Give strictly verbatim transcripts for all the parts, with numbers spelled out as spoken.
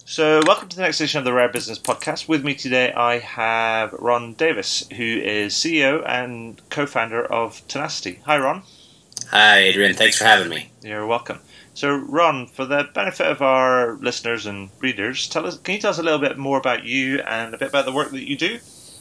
So, welcome to the next edition of the Rare Business Podcast. With me today, I have Ron Davis, who is C E O and co-founder of Tenacity. Hi, Ron. Hi, Adrian. Thanks for having me. You're welcome. So, Ron, for the benefit of our listeners and readers, tell us. Can you tell us a little bit more about you and a bit about the work that you do?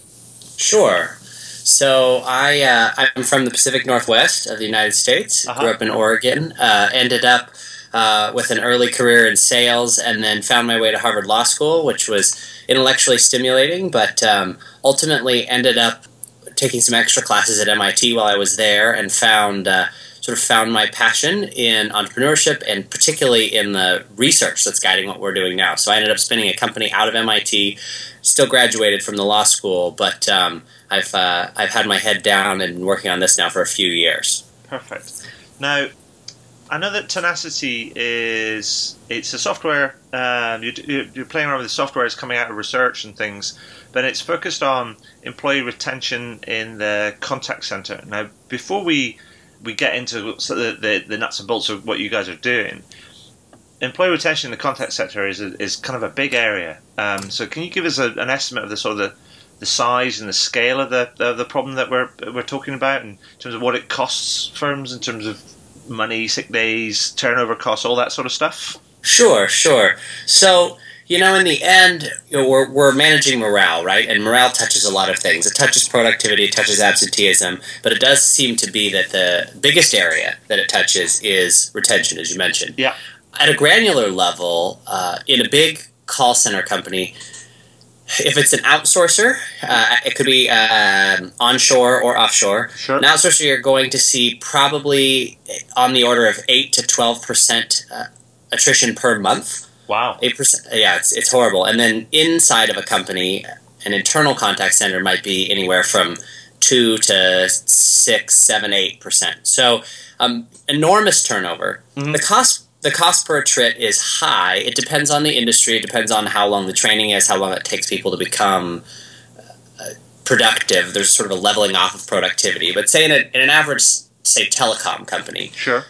Sure. So I uh, I'm from the Pacific Northwest of the United States. Uh-huh. Grew up in Oregon. Uh, ended up uh, with an early career in sales, and then found my way to Harvard Law School, which was intellectually stimulating, but um, ultimately ended up taking some extra classes at M I T while I was there, and found. Uh, sort of found my passion in entrepreneurship and particularly in the research that's guiding what we're doing now. So I ended up spinning a company out of M I T, still graduated from the law school, but um, I've uh, I've had my head down and been working on this now for a few years. Perfect. Now, I know that Tenacity is it's a software. Um, you, you're playing around with the software. It's coming out of research and things, but it's focused on employee retention in the contact center. Now, before we we get into the, the, the nuts and bolts of what you guys are doing, employee retention in the contact center is a, is kind of a big area. Um, so can you give us a, an estimate of the sort of the, the size and the scale of the of the problem that we're we're talking about in terms of what it costs firms in terms of money, sick days, turnover costs, all that sort of stuff? Sure, sure. So, you know, in the end, you know, we're, we're managing morale, right? And morale touches a lot of things. It touches productivity, it touches absenteeism, but it does seem to be that the biggest area that it touches is retention, as you mentioned. Yeah. At a granular level, uh, in a big call center company, if it's an outsourcer, uh, it could be uh, onshore or offshore. Sure. An outsourcer, you're going to see probably on the order of eight to twelve percent uh, attrition per month. Wow. Eight percent. Yeah, it's it's horrible. And then inside of a company, an internal contact center might be anywhere from two to six, seven, eight percent. So, um, enormous turnover. Mm-hmm. The cost the cost per attrit is high. It depends on the industry. It depends on how long the training is, how long it takes people to become uh, productive. There's sort of a leveling off of productivity. But say in, a, in an average, say, telecom company. Sure.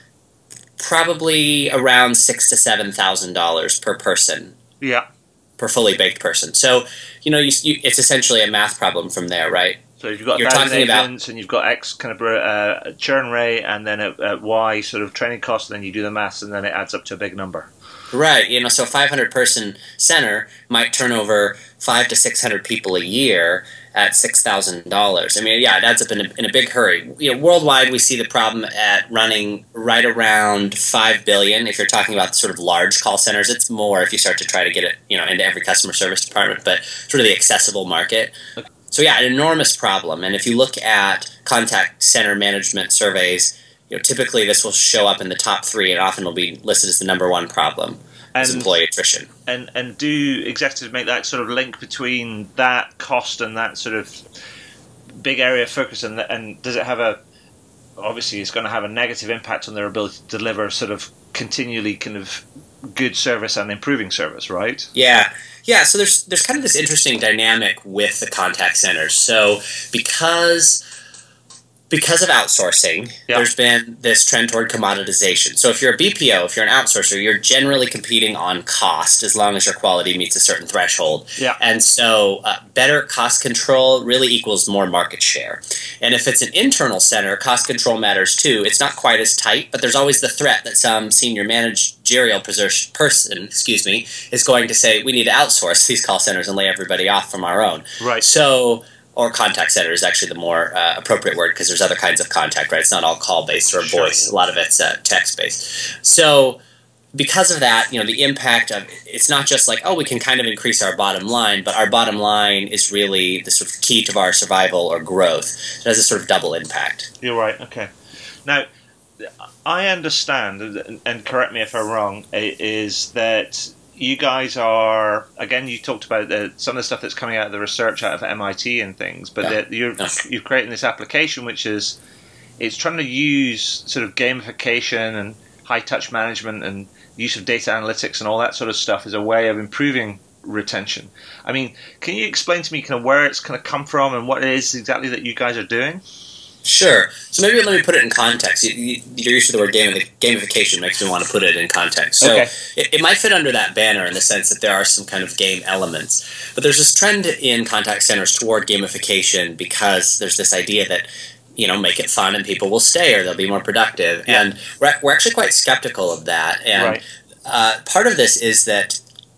Probably around six to seven thousand dollars per person. Yeah. Per fully baked person. So, you know, you, you, it's essentially a math problem from there, right? So if you've got You're a thousand talking about- agents and you've got X kind of uh, churn rate and then a, a Y sort of training cost, and then you do the maths and then it adds up to a big number. Right. You know, so a five hundred person center might turn over five to six hundred people a year at six thousand dollars. I mean, yeah, it adds up in a, in a big hurry. You know, worldwide, we see the problem at running right around five billion dollars. If you're talking about sort of large call centers, it's more if you start to try to get it, you know, into every customer service department, but sort of the accessible market. Okay. So yeah, an enormous problem. And if you look at contact center management surveys, you know, typically this will show up in the top three and often will be listed as the number one problem. And, is employee attrition. And and do executives make that sort of link between that cost and that sort of big area of focus, and and does it have a, obviously it's going to have a negative impact on their ability to deliver sort of continually kind of good service and improving service, right? Yeah. Yeah, so there's there's kind of this interesting dynamic with the contact centers. So because Because of outsourcing, yeah. There's been this trend toward commoditization. So if you're a B P O, if you're an outsourcer, you're generally competing on cost as long as your quality meets a certain threshold. Yeah. And so uh, better cost control really equals more market share. And if it's an internal center, cost control matters too. It's not quite as tight, but there's always the threat that some senior managerial person, excuse me, is going to say, we need to outsource these call centers and lay everybody off from our own. Right. So... Or contact center is actually the more uh, appropriate word because there's other kinds of contact, right? It's not all call-based or Sure. voice. A lot of it's uh, text-based. So because of that, you know, the impact of it's not just like, oh, we can kind of increase our bottom line, but our bottom line is really the sort of key to our survival or growth. It has a sort of double impact. You're right. Okay. Now, I understand, and correct me if I'm wrong, is that you guys are, again, you talked about the, some of the stuff that's coming out of the research out of M I T and things, but Yeah. that you're, Yeah. you're creating this application which is, it's trying to use sort of gamification and high-touch management and use of data analytics and all that sort of stuff as a way of improving retention. I mean, can you explain to me kind of where it's kind of come from and what it is exactly that you guys are doing? Sure. So maybe let me put it in context. You, you, you're used to the word game, gamification makes me want to put it in context. So okay. it, it might fit under that banner in the sense that there are some kind of game elements. But there's this trend in contact centers toward gamification because there's this idea that, you know, make it fun and people will stay or they'll be more productive. Yeah. And we're, we're actually quite skeptical of that. And right. uh, part of this is that,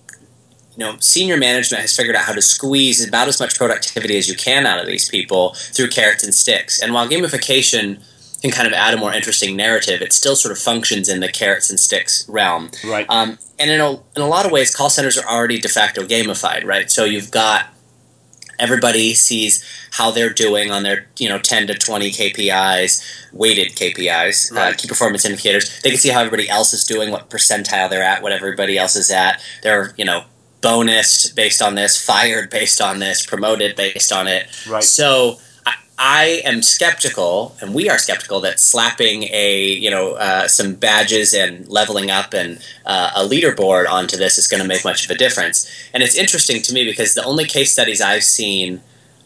you know, senior management has figured out how to squeeze about as much productivity as you can out of these people through carrots and sticks. And while gamification can kind of add a more interesting narrative, it still sort of functions in the carrots and sticks realm. Right. Um, and in a, in a lot of ways, call centers are already de facto gamified, right? So you've got everybody sees how they're doing on their, you know, ten to twenty K P Is, weighted K P Is, right. uh, key performance indicators. They can see how everybody else is doing, what percentile they're at, what everybody else is at. They're, you know, bonused based on this, fired based on this, promoted based on it. Right. So I, I am skeptical, and we are skeptical, that slapping a you know uh, some badges and leveling up and uh, a leaderboard onto this is going to make much of a difference. And it's interesting to me because the only case studies I've seen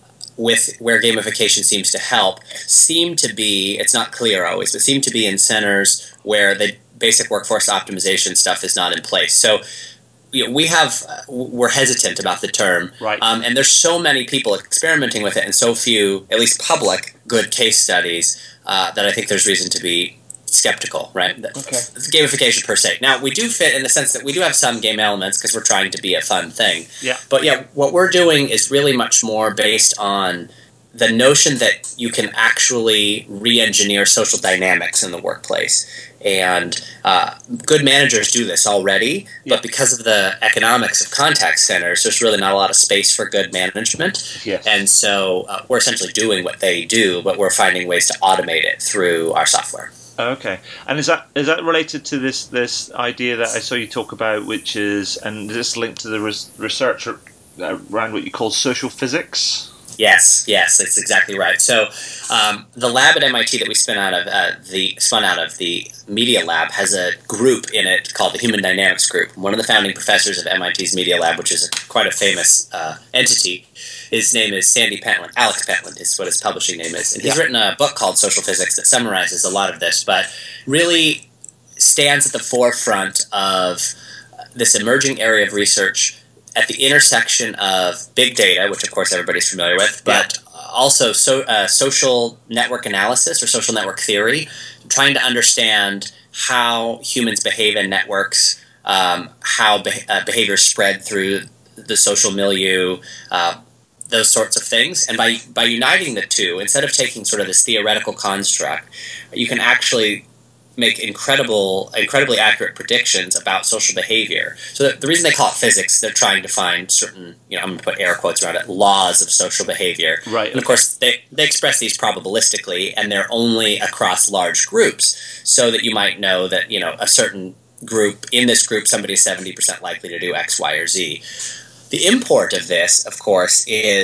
with where gamification seems to help seem to be, it's not clear always, but seem to be in centers where the basic workforce optimization stuff is not in place. So you know, we have uh, we're hesitant about the term, right? Um, and there's so many people experimenting with it, and so few, at least public, good case studies uh, that I think there's reason to be skeptical, right? Okay. Gamification per se. Now we do fit in the sense that we do have some game elements because we're trying to be a fun thing. Yeah. But yeah, what we're doing is really much more based on the notion that you can actually re-engineer social dynamics in the workplace. And uh, good managers do this already, yeah. but because of the economics of contact centers, there's really not a lot of space for good management. Yes. And so uh, we're essentially doing what they do, but we're finding ways to automate it through our software. Okay, and is that is that related to this this idea that I saw you talk about, which is, and this linked to the res- research around what you call social physics? Yes, yes, that's exactly right. So um, the lab at M I T that we spun out of uh, the spun out of the Media Lab has a group in it called the Human Dynamics Group. One of the founding professors of M I T's Media Lab, which is a, quite a famous uh, entity, his name is Sandy Pentland. Alex Pentland is what his publishing name is, and he's yeah. written a book called Social Physics that summarizes a lot of this, but really stands at the forefront of this emerging area of research at the intersection of big data, which of course everybody's familiar with, but yeah. also so, uh, social network analysis or social network theory, trying to understand how humans behave in networks, um, how be- uh, behaviors spread through the social milieu, uh, those sorts of things. And by by uniting the two, instead of taking sort of this theoretical construct, you can actually make incredible, incredibly accurate predictions about social behavior. So the, the reason they call it physics, they're trying to find certain, you know, I'm going to put air quotes around it, laws of social behavior. Right. And of course, they, they express these probabilistically, and they're only across large groups, so that you might know that, you know, a certain group, in this group, somebody's seventy percent likely to do X, Y, or Z. The import of this, of course,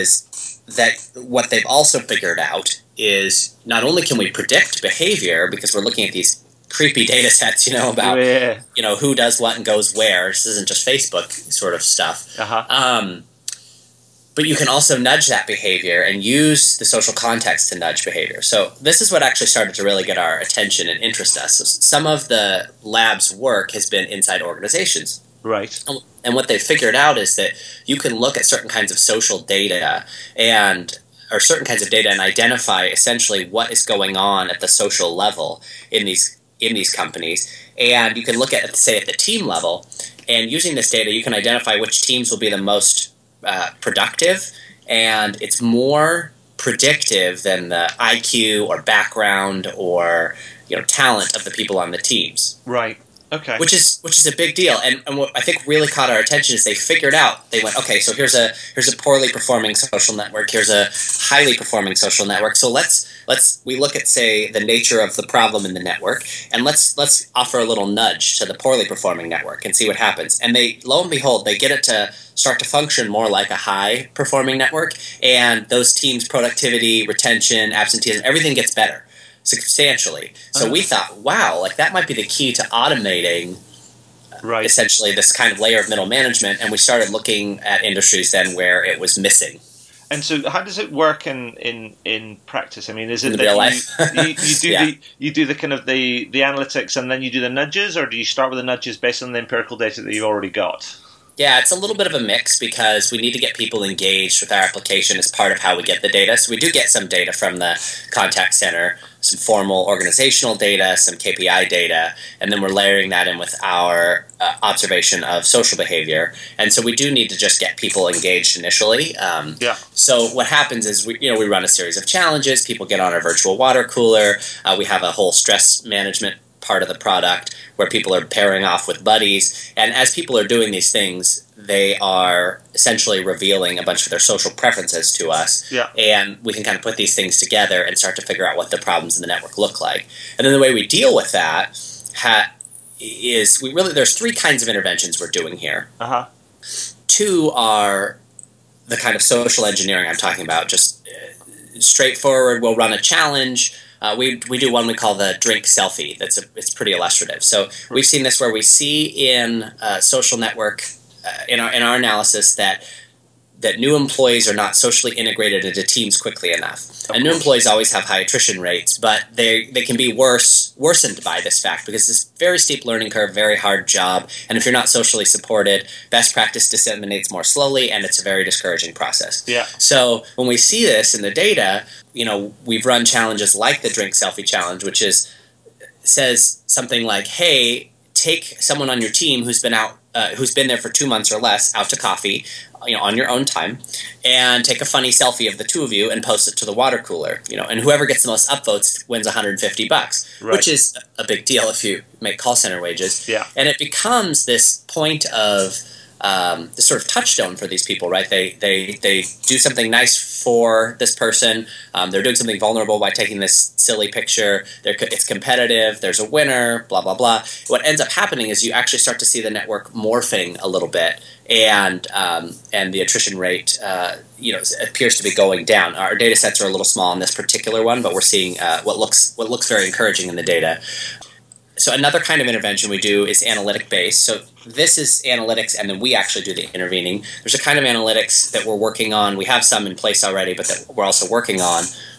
is that what they've also figured out is not only can we predict behavior, because we're looking at these creepy data sets, you know, about, yeah. you know, who does what and goes where. This isn't just Facebook sort of stuff. Uh-huh. Um, but you can also nudge that behavior and use the social context to nudge behavior. So this is what actually started to really get our attention and interest us. So some of the lab's work has been inside organizations. Right. And what they figured out is that you can look at certain kinds of social data and or certain kinds of data and identify essentially what is going on at the social level in these in these companies. And you can look at, say, at the team level, and using this data, you can identify which teams will be the most uh, productive, and it's more predictive than the I Q or background or, you know, talent of the people on the teams. Right. Okay. Which is which is a big deal, and and what I think really caught our attention is they figured out, they went, okay, so here's a here's a poorly performing social network, here's a highly performing social network. So let's let's we look at, say, the nature of the problem in the network, and let's let's offer a little nudge to the poorly performing network and see what happens. And they, lo and behold, they get it to start to function more like a high performing network, and those teams' productivity, retention, absenteeism, everything gets better substantially. So we thought, wow, like that might be the key to automating right. essentially this kind of layer of middle management, and we started looking at industries then where it was missing. And so, how does it work in, in, in practice? I mean, is it in that real you, life? you, you do yeah. the you do the kind of the, the analytics and then you do the nudges, or do you start with the nudges based on the empirical data that you've already got? Yeah, it's a little bit of a mix because we need to get people engaged with our application as part of how we get the data. So we do get some data from the contact center, some formal organizational data, some K P I data, and then we're layering that in with our uh, observation of social behavior. And so we do need to just get people engaged initially. Um, yeah. So what happens is we, you know, we run a series of challenges. People get on our virtual water cooler. Uh, we have a whole stress management part of the product where people are pairing off with buddies, and as people are doing these things, they are essentially revealing a bunch of their social preferences to us, yeah. and we can kind of put these things together and start to figure out what the problems in the network look like. And then the way we deal with that ha- is we really there's three kinds of interventions we're doing here. Uh-huh. Two are the kind of social engineering I'm talking about, just uh, straightforward. We'll run a challenge. Uh, we we do one we call the drink selfie. That's a, it's pretty illustrative. So we've seen this where we see in a social network uh, in our in our analysis that that new employees are not socially integrated into teams quickly enough. Of and new course. employees always have high attrition rates, but they they can be worse worsened by this fact because it's a very steep learning curve, very hard job, and if you're not socially supported, best practice disseminates more slowly, and it's a very discouraging process. Yeah. So when we see this in the data, you know, we've run challenges like the drink selfie challenge, which is says something like, "Hey, take someone on your team who's been out, uh, who's been there for two months or less, out to coffee, you know, on your own time, and take a funny selfie of the two of you and post it to the water cooler, you know, and whoever gets the most upvotes wins one hundred fifty bucks, Right. which is a big deal if you make call center wages. Yeah. And it becomes this point of um, this sort of touchstone for these people, right? They they they do something nice for this person. Um, they're doing something vulnerable by taking this silly picture. They're, co- it's competitive. There's a winner. Blah blah blah. What ends up happening is you actually start to see the network morphing a little bit, and um, and the attrition rate, uh, you know, appears to be going down. Our data sets are a little small on this particular one, but we're seeing uh, what looks what looks very encouraging in the data. So another kind of intervention we do is analytic based. So this is analytics, and then we actually do the intervening. There's a kind of analytics that we're working on. We have some in place already, but that we're also working on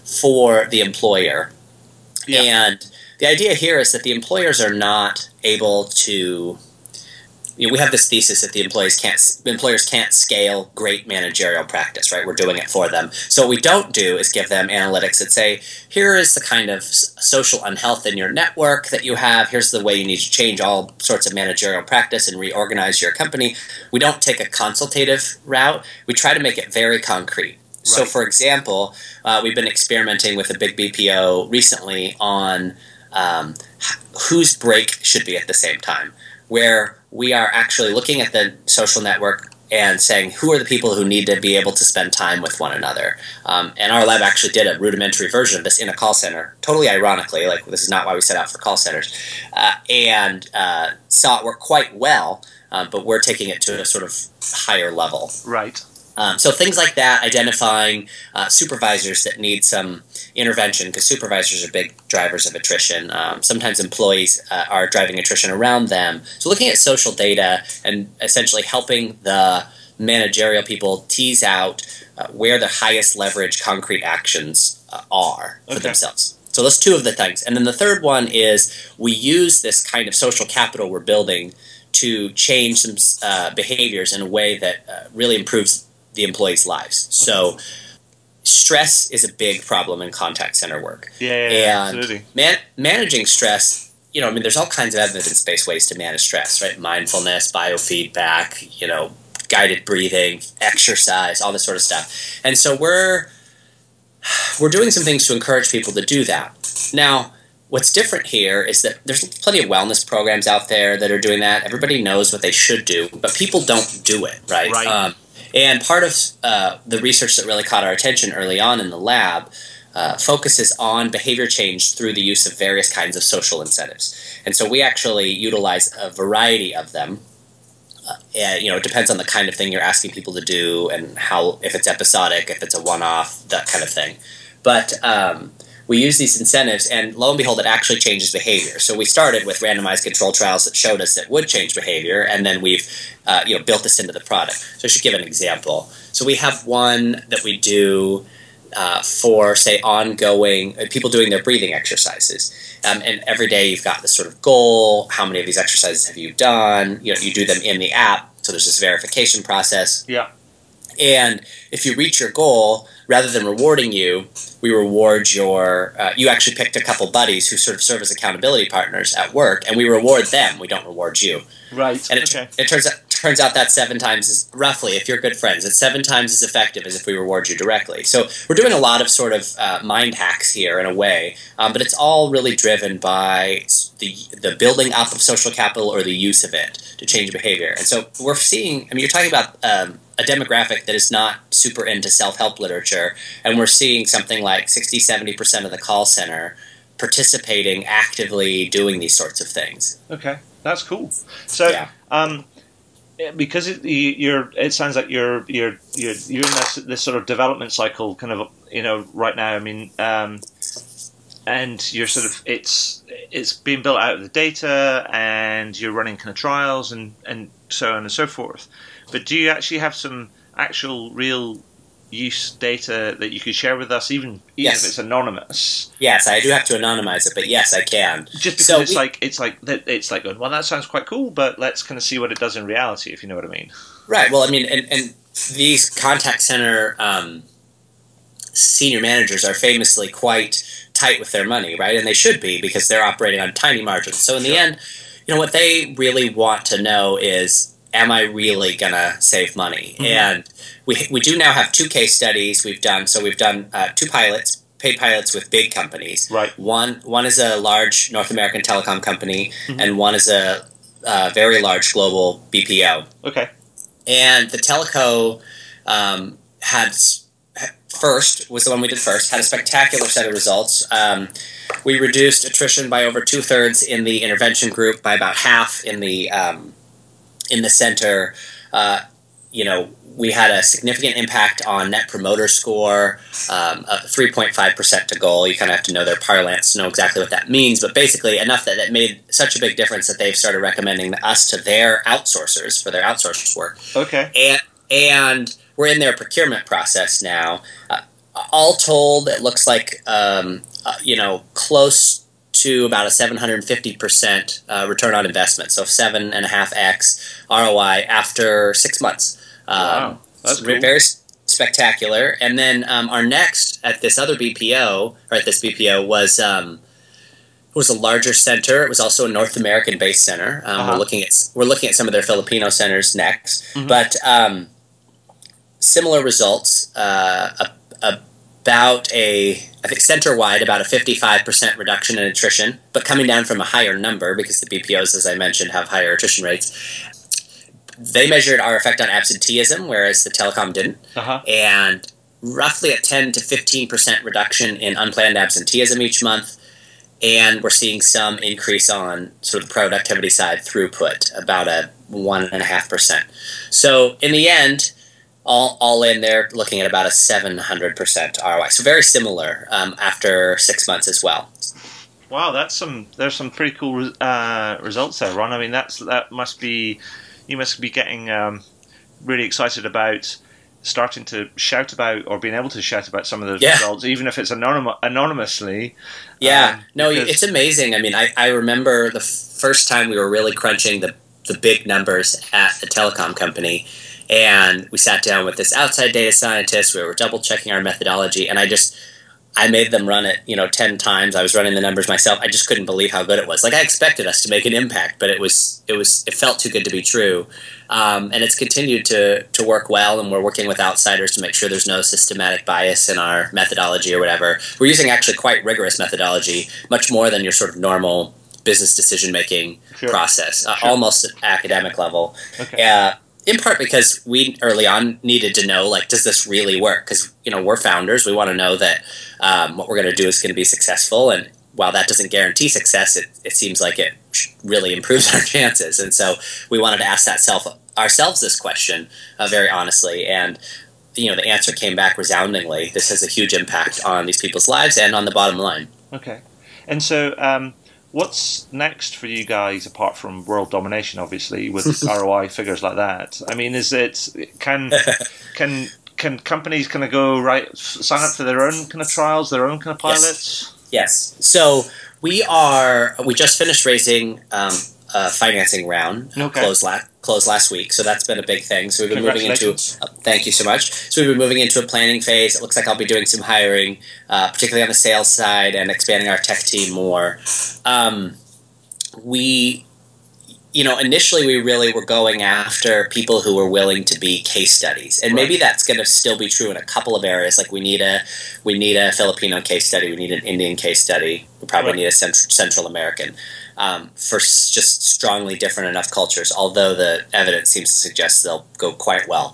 for the employer. Yeah. And the idea here is that the employers are not able to. You know, we have this thesis that the employees can't, employers can't scale great managerial practice, right? We're doing it for them. So what we don't do is give them analytics that say, here is the kind of social unhealth in your network that you have. Here's the way you need to change all sorts of managerial practice and reorganize your company. We don't take a consultative route. We try to make it very concrete. So, Right. for example, uh, we've been experimenting with a big B P O recently on um, whose break should be at the same time, where we are actually looking at the social network and saying who are the people who need to be able to spend time with one another. Um, and our lab actually did a rudimentary version of this in a call center, totally ironically, like this is not why we set out for call centers, uh, and uh, saw it work quite well, uh, but we're taking it to a sort of higher level. Right. Um, so things like that, identifying uh, supervisors that need some intervention, because supervisors are big drivers of attrition. Um, sometimes employees uh, are driving attrition around them. So looking at social data and essentially helping the managerial people tease out uh, where the highest leverage concrete actions uh, are for Okay. themselves. So those two of the things. And then the third one is we use this kind of social capital we're building to change some uh, behaviors in a way that uh, really improves the employees' lives. So stress is a big problem in contact center work. Yeah, yeah, yeah, and absolutely. Man- managing stress, you know, I mean, there's all kinds of evidence-based ways to manage stress, right? Mindfulness, biofeedback, you know, guided breathing, exercise, all this sort of stuff. And so we're we're doing some things to encourage people to do that. Now, what's different here is that there's plenty of wellness programs out there that are doing that. Everybody knows what they should do, but people don't do it, right? Right. Um, and part of uh, the research that really caught our attention early on in the lab uh, focuses on behavior change through the use of various kinds of social incentives. And so we actually utilize a variety of them. Uh, and, you know, it depends on the kind of thing you're asking people to do and how, if it's episodic, if it's a one-off, that kind of thing. But um, we use these incentives, and lo and behold, it actually changes behavior. So we started with randomized control trials that showed us it would change behavior, and then we've uh, you know built this into the product. So I should give an example. So we have one that we do uh, for, say, ongoing uh, people doing their breathing exercises. Um, and every day you've got this sort of goal. How many of these exercises have you done? You know, you do them in the app, so there's this verification process. Yeah. And if you reach your goal, rather than rewarding you, we reward your, uh, you actually picked a couple buddies who sort of serve as accountability partners at work, and we reward them. We don't reward you. Right. And it, okay. it turns out turns out that seven times is, roughly, if you're good friends, it's seven times as effective as if we reward you directly. So we're doing a lot of sort of uh, mind hacks here in a way, um, but it's all really driven by the the building up of social capital or the use of it to change behavior. And so we're seeing, I mean, you're talking about um, a demographic that is not super into self-help literature, and we're seeing something like sixty, seventy percent of the call center participating actively doing these sorts of things. Okay, that's cool. So, yeah. um, because it, you're, it sounds like you're you're you're you're in this this sort of development cycle, kind of, you know, right now. I mean, um, and you're sort of it's it's being built out of the data, and you're running kind of trials and and so on and so forth. But do you actually have some actual real use data that you could share with us, even, even yes. if it's anonymous? Yes, I do have to anonymize it, but yes, I can. Just because so it's we, like it's like it's like well, that sounds quite cool, but let's kind of see what it does in reality, if you know what I mean. Right. Well, I mean, and, and these contact center um, senior managers are famously quite tight with their money, right? And they should be, because they're operating on tiny margins. So in the sure. end, you know, what they really want to know is, am I really going to save money? Mm-hmm. And we we do now have two case studies we've done. So we've done uh, two pilots, paid pilots with big companies. Right. One one is a large North American telecom company, mm-hmm. and one is a, a very large global B P O. Okay. And the telco um, had first was the one we did first had a spectacular set of results. Um, we reduced attrition by over two thirds in the intervention group, by about half in the um, in the center. Uh, you know, we had a significant impact on Net Promoter Score, um, uh, three point five percent to goal. You kind of have to know their parlance to know exactly what that means, but basically enough that it made such a big difference that they've started recommending us to their outsourcers for their outsourced work. Okay. And, and we're in their procurement process now. Uh, all told, it looks like, um, uh, you know, close to about a seven hundred fifty percent uh, return on investment. So seven and a half X R O I after six months. Um, wow. That's cool. Very spectacular. And then um, our next at this other B P O, or at this B P O, was um, was a larger center. It was also a North American based center. Um, uh-huh. We're looking at we're looking at some of their Filipino centers next, mm-hmm. but um, similar results. Uh, a, about a I think center wide about a fifty-five percent reduction in attrition, but coming down from a higher number because the B P Os, as I mentioned, have higher attrition rates. They measured our effect on absenteeism, whereas the telecom didn't. Uh-huh. And roughly a ten to fifteen percent reduction in unplanned absenteeism each month. And we're seeing some increase on sort of the productivity side, throughput, about a one point five percent. So in the end, all, all in there, looking at about a seven hundred percent R O I. So very similar um, after six months as well. Wow, that's some. There's some pretty cool uh, results there, Ron. I mean, that's that must be. You must be getting um, really excited about starting to shout about, or being able to shout about some of those yeah. results, even if it's anonym- anonymously. Yeah, um, no, because- it's amazing. I mean, I, I remember the first time we were really crunching the, the big numbers at the telecom company, and we sat down with this outside data scientist. We were double checking our methodology, and I just... I made them run it, you know, ten times. I was running the numbers myself. I just couldn't believe how good it was. Like, I expected us to make an impact, but it was, it was, it felt too good to be true. Um, and it's continued to to work well, and we're working with outsiders to make sure there's no systematic bias in our methodology or whatever. We're using actually quite rigorous methodology, much more than your sort of normal business decision-making sure. process, uh, sure. almost at academic level. Okay. Uh, in part because we early on needed to know, like, does this really work? Because, you know, we're founders. We want to know that um, what we're going to do is going to be successful. And while that doesn't guarantee success, it, it seems like it really improves our chances. And so we wanted to ask that self ourselves this question uh, very honestly. And you know, the answer came back resoundingly. This has a huge impact on these people's lives and on the bottom line. Okay. And so, um, what's next for you guys apart from world domination, obviously, with R O I figures like that? I mean, is it can can can companies kind of go right sign up for their own kind of trials, their own kind of pilots? Yes. yes. So we are we just finished raising um, a financing round, okay. closed last closed last week. So that's been a big thing. So we've been moving into uh, thank you so much. So we've been moving into a planning phase. It looks like I'll be doing some hiring, uh, particularly on the sales side, and expanding our tech team more. Um, we, you know, initially we really were going after people who were willing to be case studies, and maybe that's going to still be true in a couple of areas. Like we need a we need a Filipino case study, we need an Indian case study, we probably right. need a Central, Central American. Um, for s- just strongly different enough cultures, although the evidence seems to suggest they'll go quite well.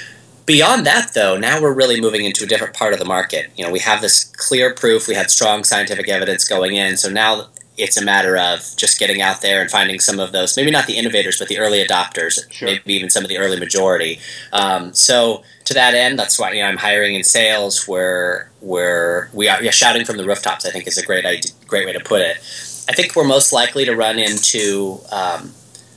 Beyond that, though, now we're really moving into a different part of the market. You know, we have this clear proof, we had strong scientific evidence going in, so now it's a matter of just getting out there and finding some of those, maybe not the innovators, but the early adopters, sure. maybe even some of the early majority. Um, so to that end, that's why you know, I'm hiring in sales where, where we are yeah, shouting from the rooftops, I think is a great idea, great way to put it. I think we're most likely to run into, um,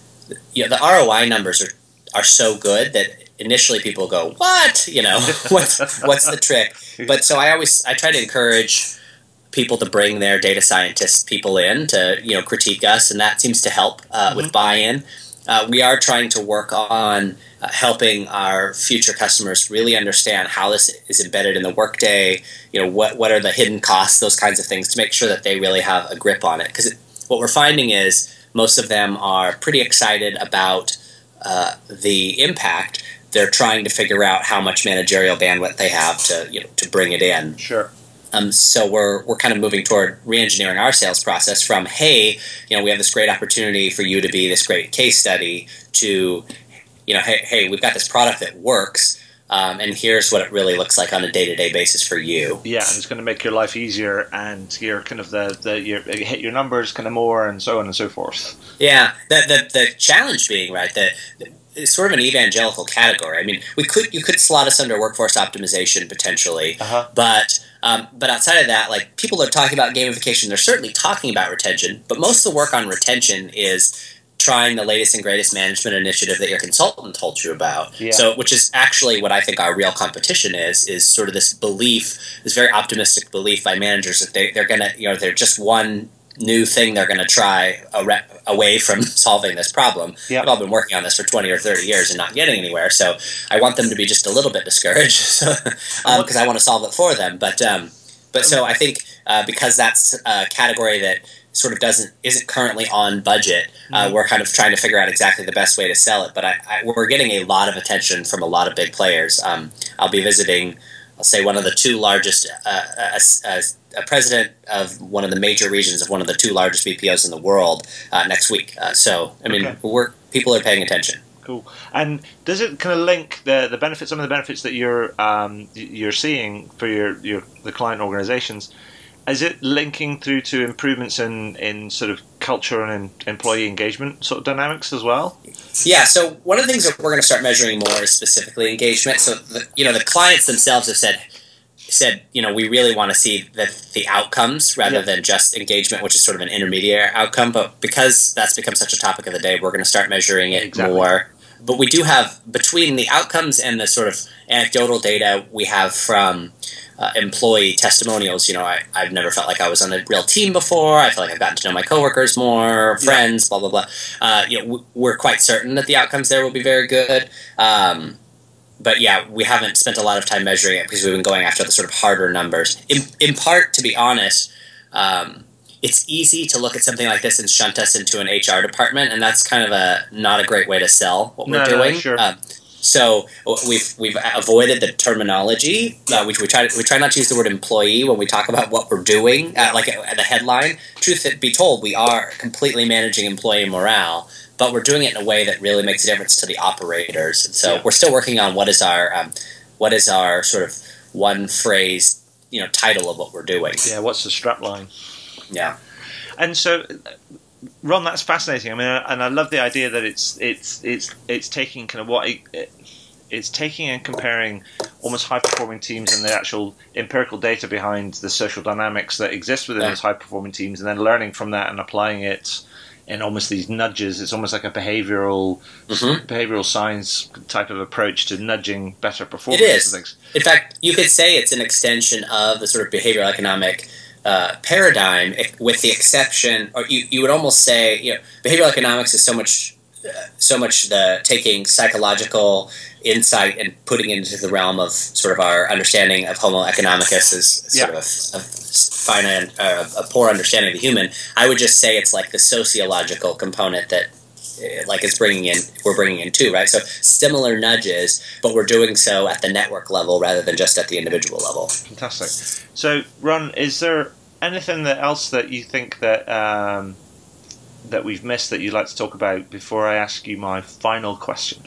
you know, the R O I numbers are, are so good that initially people go, what? You know, what's, what's the trick? But so I always, I try to encourage people to bring their data scientist people in to, you know, critique us, and that seems to help uh, mm-hmm. with buy-in. Uh, we are trying to work on uh, helping our future customers really understand how this is embedded in the workday, you know, what what are the hidden costs, those kinds of things, to make sure that they really have a grip on it. Because what we're finding is most of them are pretty excited about uh, the impact. They're trying to figure out how much managerial bandwidth they have to, you know, to bring it in. Sure. Um, so we're we're kind of moving toward re-engineering our sales process from, hey, you know, we have this great opportunity for you to be this great case study, to, you know, hey, hey, we've got this product that works, um, and here's what it really looks like on a day-to-day basis for you. Yeah, and it's going to make your life easier, and you're kind of the, the you hit your numbers kind of more, and so on and so forth. Yeah, the the, the challenge being, right, that it's sort of an evangelical category. I mean, we could you could slot us under workforce optimization potentially, uh-huh. but um, but outside of that, like people are talking about gamification. They're certainly talking about retention, but most of the work on retention is trying the latest and greatest management initiative that your consultant told you about. Yeah. So, which is actually what I think our real competition is, is sort of this belief, this very optimistic belief by managers that they, they're going to, you know, they're just one new thing they're going to try re- away from solving this problem. Yep. I've all been working on this for twenty or thirty years and not getting anywhere, so I want them to be just a little bit discouraged because um, I want to solve it for them. But um, but so I think uh, because that's a category that sort of doesn't isn't currently on budget, uh, mm-hmm. we're kind of trying to figure out exactly the best way to sell it. But I, I, we're getting a lot of attention from a lot of big players. Um, I'll be visiting, I'll say, one of the two largest, uh, a, a, a president of one of the major regions of one of the two largest B P Os in the world uh, next week. Uh, so, I mean, okay. we're people are paying attention. Cool. And does it kind of link the the benefits, some of the benefits that you're um, you're seeing for your, your the client organizations? Is it linking through to improvements in, in sort of culture and in employee engagement sort of dynamics as well? Yeah, so one of the things that we're going to start measuring more is specifically engagement. So, the, you know, the clients themselves have said, said, you know, we really want to see the, the outcomes rather yeah. than just engagement, which is sort of an intermediate outcome. But because that's become such a topic of the day, we're going to start measuring it exactly. more. But we do have, between the outcomes and the sort of anecdotal data we have from Uh, employee testimonials, you know, I, I've never felt like I was on a real team before. I feel like I've gotten to know my coworkers more, friends, yeah. blah, blah, blah. Uh, you know, we're quite certain that the outcomes there will be very good. Um, but yeah, we haven't spent a lot of time measuring it because we've been going after the sort of harder numbers. In, in part, to be honest, um, it's easy to look at something like this and shunt us into an H R department, and that's kind of a not a great way to sell what we're no, doing. No, sure. Um, So we've we've avoided the terminology. Uh, we we try to, we try not to use the word employee when we talk about what we're doing. Uh, like at the headline, truth be told, we are completely managing employee morale, but we're doing it in a way that really makes a difference to the operators. And so yeah. we're still working on what is our um, what is our sort of one phrase, you know, title of what we're doing. Yeah, what's the strap line? Yeah, and so. Ron, that's fascinating. I mean, and I love the idea that it's it's it's it's taking kind of what it, it's taking and comparing almost high-performing teams and the actual empirical data behind the social dynamics that exist within Yeah. those high-performing teams, and then learning from that and applying it in almost these nudges. It's almost like a behavioral Mhm. behavioral science type of approach to nudging better performance. It is. And things. In fact, you could say it's an extension of the sort of behavioral economic uh, paradigm, with the exception, or you, you would almost say, you know, behavioral economics is so much, uh, so much the taking psychological insight and putting it into the realm of sort of our understanding of Homo economicus as sort Yeah. of a, a finite, uh, a poor understanding of the human. I would just say it's like the sociological component that, uh, like, it's bringing in, we're bringing in too, right? So similar nudges, but we're doing so at the network level rather than just at the individual level. Fantastic. So, Ron, is there anything that else that you think that um, that we've missed that you'd like to talk about before I ask you my final question?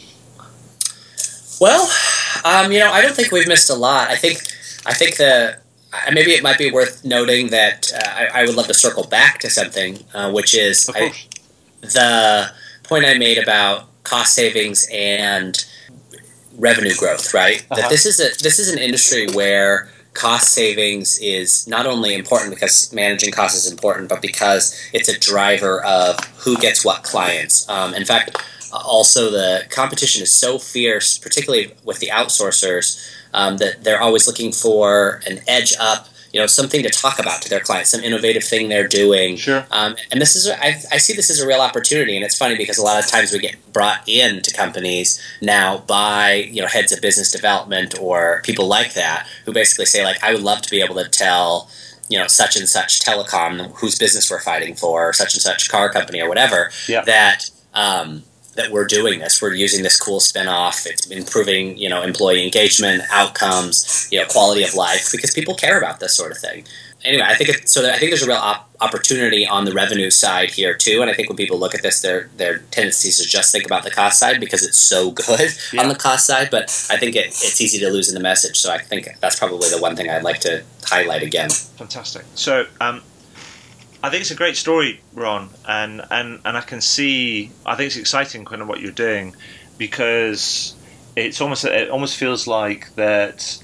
Well, um, you know, I don't think we've missed a lot. I think, I think the uh, maybe it might be worth noting that uh, I, I would love to circle back to something, uh, which is Of I, course. the point I made about cost savings and revenue growth. Right, Uh-huh. that this is a this is an industry where cost savings is not only important because managing costs is important, but because it's a driver of who gets what clients. Um, in fact. Also, the competition is so fierce, particularly with the outsourcers, um, that they're always looking for an edge up, you know, something to talk about to their clients, some innovative thing they're doing. Sure. Um, and this is, I, I see this as a real opportunity, and it's funny because a lot of times we get brought into companies now by, you know, heads of business development or people like that who basically say, like, I would love to be able to tell, you know, such and such telecom whose business we're fighting for, or such and such car company or whatever, Yeah. that. Um, that we're doing this, we're using this cool spin-off, it's improving, you know, employee engagement, outcomes, you know, quality of life, because people care about this sort of thing. Anyway, I think it, so. That, I think there's a real op- opportunity on the revenue side here too, and I think when people look at this, their their tendency is to just think about the cost side because it's so good Yeah. on the cost side. But I think it, it's easy to lose in the message. So I think that's probably the one thing I'd like to highlight again. Fantastic. So, um, I think it's a great story, Ron, and, and, and I can see. I think it's exciting, kind of what you're doing, because it's almost it almost feels like that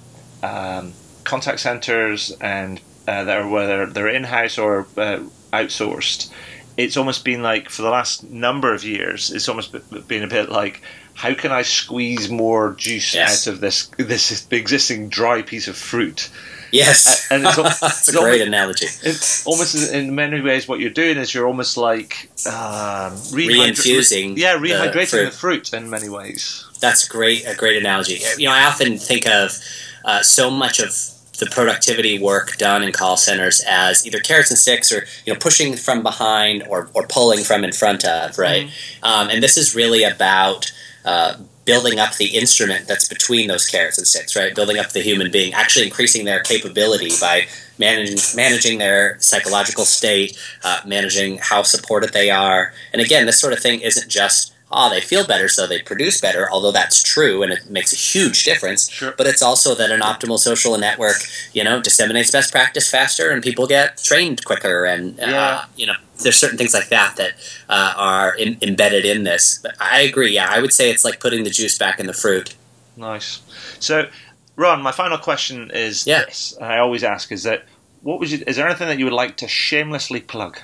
um, contact centers and uh, that are whether they're in-house or uh, outsourced. It's almost been like for the last number of years. It's almost been a bit like, how can I squeeze more juice Yes. out of this this existing dry piece of fruit? Yes, And it's al- that's a it's great almost- analogy. It's almost in many ways what you're doing is you're almost like um, rehydra- Reinfusing yeah, the rehydrating fruit. the fruit in many ways. That's great. A great analogy. You know, I often think of uh, so much of the productivity work done in call centers as either carrots and sticks, or you know, pushing from behind or or pulling from in front of. Right. Mm-hmm. Um, and this is really about uh, building up the instrument that's between those carrots and sticks. Right. Building up the human being, actually increasing their capability by managing managing their psychological state, uh, managing how supported they are. And again, this sort of thing isn't just, oh, they feel better, so they produce better, although that's true, and it makes a huge difference. Sure. But it's also that an optimal social network, you know, disseminates best practice faster, and people get trained quicker, and, uh, Yeah. you know, there's certain things like that that uh, are in, embedded in this. But I agree, yeah, I would say it's like putting the juice back in the fruit. Nice. So, Ron, my final question is Yeah. this. I always ask: is that what would you? Is there anything that you would like to shamelessly plug?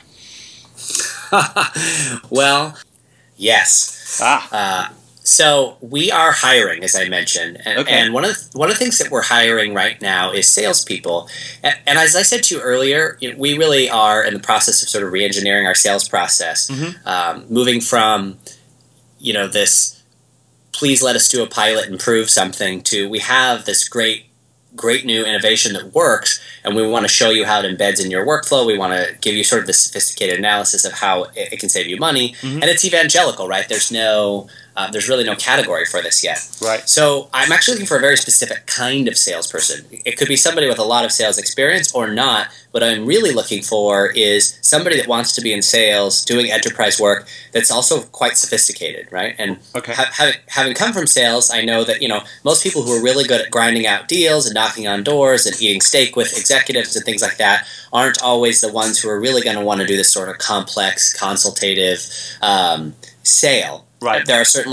Well, yes. Ah, Uh, so we are hiring, as I mentioned, and, Okay. and one of the, one of the things that we're hiring right now is salespeople. And, and as I said to you earlier, you know, we really are in the process of sort of re-engineering our sales process, Mhm. um, moving from, you know, this please let us do a pilot and prove something to we have this great great new innovation that works, and we want to show you how it embeds in your workflow. We want to give you sort of the sophisticated analysis of how it, it can save you money. Mhm. And it's evangelical, right? There's no, uh, there's really no category for this yet. right. So I'm actually looking for a very specific kind of salesperson. It could be somebody with a lot of sales experience or not. What I'm really looking for is somebody that wants to be in sales, doing enterprise work that's also quite sophisticated, right? And Okay. ha- having, having come from sales, I know that, you know, most people who are really good at grinding out deals and knocking on doors and eating steak with executives and things like that aren't always the ones who are really going to want to do this sort of complex, consultative um, sale. Right. There are certainly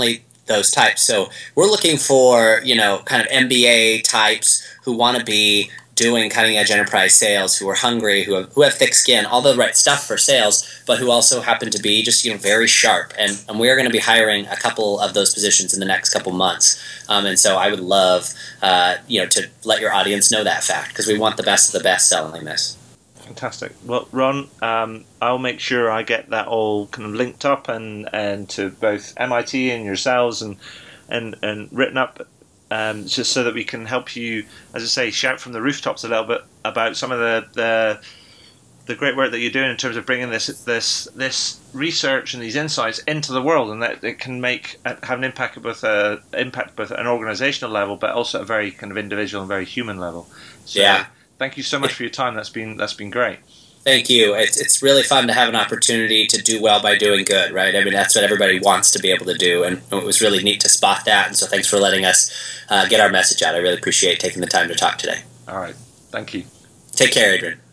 those types. So we're looking for, you know, kind of M B A types who want to be doing cutting edge enterprise sales, who are hungry, who have, who have thick skin, all the right stuff for sales, but who also happen to be just, you know, very sharp. And, and we're going to be hiring a couple of those positions in the next couple months. Um, and so I would love, uh, you know, to let your audience know that fact, because we want the best of the best selling this. Fantastic. Well, Ron, um, I'll make sure I get that all kind of linked up and, and to both M I T and yourselves and and, and written up, um, just so that we can help you, as I say, shout from the rooftops a little bit about some of the, the the great work that you're doing in terms of bringing this this this research and these insights into the world, and that it can make have an impact both a impact both at an organizational level, but also at a very kind of individual and very human level. So, yeah. Thank you so much for your time. That's been that's been great. Thank you. It's it's really fun to have an opportunity to do well by doing good, right? I mean, that's what everybody wants to be able to do, and it was really neat to spot that. And so, thanks for letting us uh, get our message out. I really appreciate taking the time to talk today. All right. Thank you. Take care, Adrian.